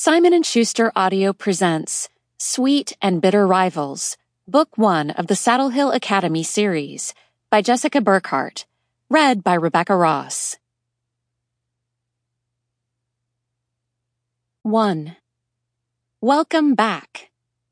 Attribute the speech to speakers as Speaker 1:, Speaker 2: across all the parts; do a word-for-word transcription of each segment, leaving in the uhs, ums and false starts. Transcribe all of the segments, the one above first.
Speaker 1: Simon and Schuster Audio presents Sweet and Bitter Rivals, Book One of the Saddle Hill Academy series, by Jessica Burkhart, read by Rebecca Ross. One. Welcome back.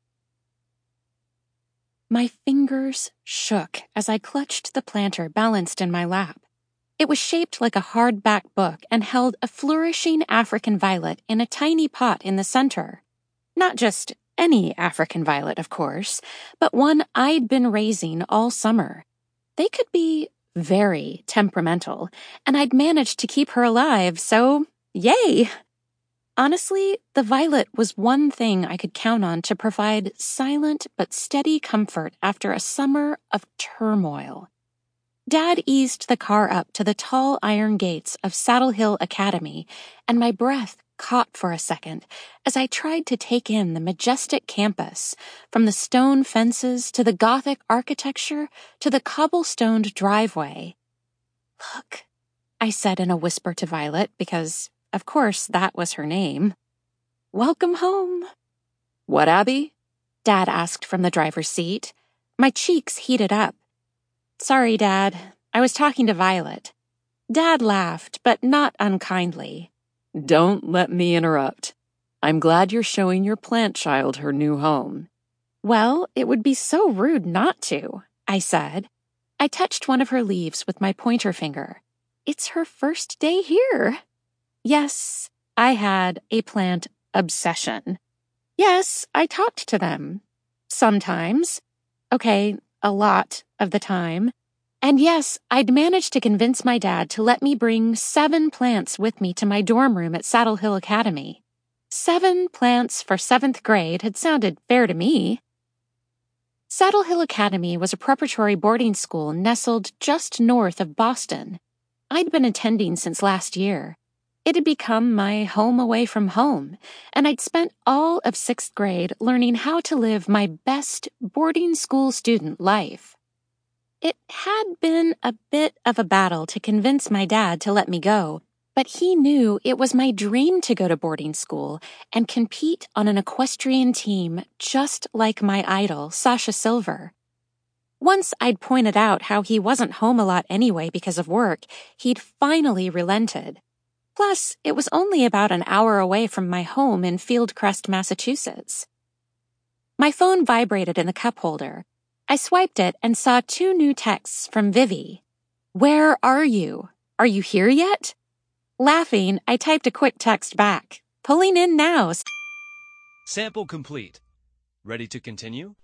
Speaker 1: My fingers shook as I clutched the planter balanced in my lap. It was shaped like a hardback book and held a flourishing African violet in a tiny pot in the center. Not just any African violet, of course, but one I'd been raising all summer. They could be very temperamental, and I'd managed to keep her alive, so yay! Honestly, the violet was one thing I could count on to provide silent but steady comfort after a summer of turmoil. Dad eased the car up to the tall iron gates of Saddle Hill Academy, and my breath caught for a second as I tried to take in the majestic campus, from the stone fences to the Gothic architecture to the cobblestoned driveway. "Look," I said in a whisper to Violet, because, of course, that was her name. "Welcome home." "What, Abby?" Dad asked from the driver's seat. My cheeks heated up. "Sorry, Dad. I was talking to Violet." Dad laughed, but not unkindly.
Speaker 2: "Don't let me interrupt. I'm glad you're showing your plant child her new home."
Speaker 1: "Well, it would be so rude not to," I said. I touched one of her leaves with my pointer finger. "It's her first day here." Yes, I had a plant obsession. Yes, I talked to them. Sometimes. Okay, a lot of the time. And yes, I'd managed to convince my dad to let me bring seven plants with me to my dorm room at Saddle Hill Academy. Seven plants for seventh grade had sounded fair to me. Saddle Hill Academy was a preparatory boarding school nestled just north of Boston. I'd been attending since last year. It had become my home away from home, and I'd spent all of sixth grade learning how to live my best boarding school student life. It had been a bit of a battle to convince my dad to let me go, but he knew it was my dream to go to boarding school and compete on an equestrian team just like my idol, Sasha Silver. Once I'd pointed out how he wasn't home a lot anyway because of work, he'd finally relented. Plus, it was only about an hour away from my home in Fieldcrest, Massachusetts. My phone vibrated in the cup holder. I swiped it and saw two new texts from Vivi. "Where are you? Are you here yet?" Laughing, I typed a quick text back. "Pulling in now."
Speaker 3: Sample complete. Ready to continue?